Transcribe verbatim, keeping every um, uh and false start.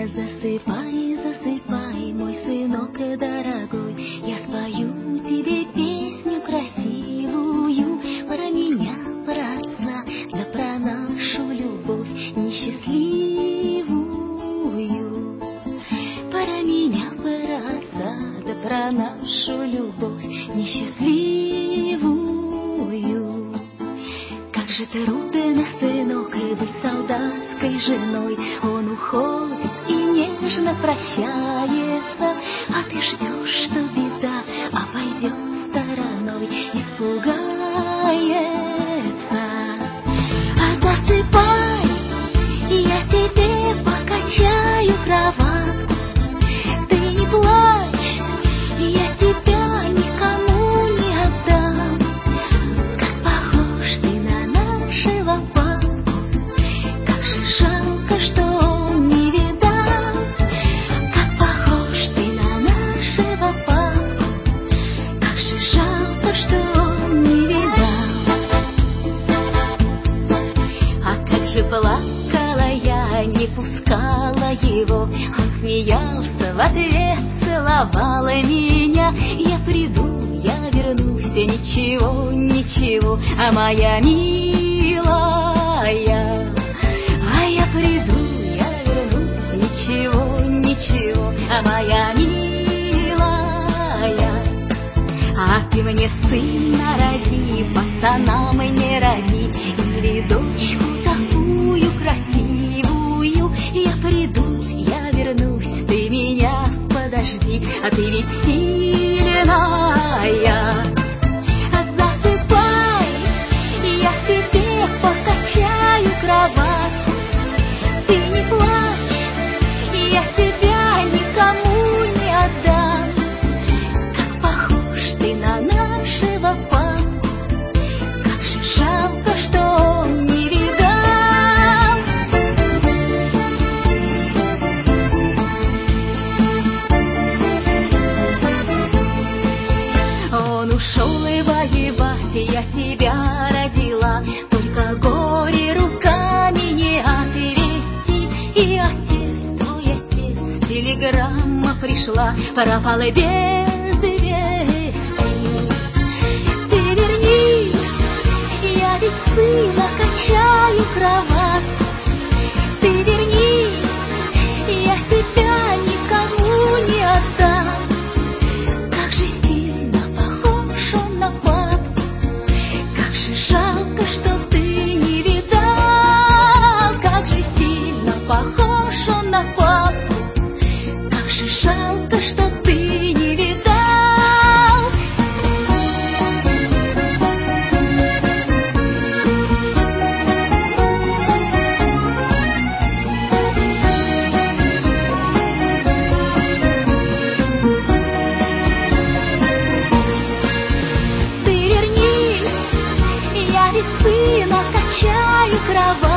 Засыпай, засыпай, мой сынок дорогой, я спою тебе песню красивую про меня, про отца, да про нашу любовь несчастливую. Про меня, про отца, да про нашу любовь несчастливую. Как же трудно, сынок, быть солдатской женой, он уходит и нежно прощается, а ты ждешь, что беда обойдет стороной, испугается. А засыпай, я тебе покачаю кроватку, ты не плачь, я тебя никому не отдам. Как похож ты на нашего папу, как же жалко, что он не видал. Как похож ты на нашего папу, как же жалко, что он не видал. А как же плакала я, не пускала его, он смеялся в ответ, целовал меня. Я приду, я вернусь, ничего, ничего, а моя милая. А я приду, я вернусь, ничего, ничего, а моя милая. А ты мне сына роди, пацанам не роди, или дочку такую красивую. Я приду, я вернусь, ты меня подожди, а ты ведь сильная. Засыпай, я тебе покачаю кроватку, ты не плачь, я тебя никому не отдам. Как похож ты на нашего папу, как же жалко, что он не видал. Он ушел и воевать, я тебя родила, только горе руками не отвести. И отец, твой отец, телеграмма пришла, пропал и без вести. Ты вернись, я ведь сына качаю кроватку, ты вернись, я тебя никому не отдам. Как же сильно похож он на папу, как же жалко, что ты не видал. Как же сильно похож он на папу, как же жалко, что ты не видал. Ты вернись, я ведь сына качаю кровать.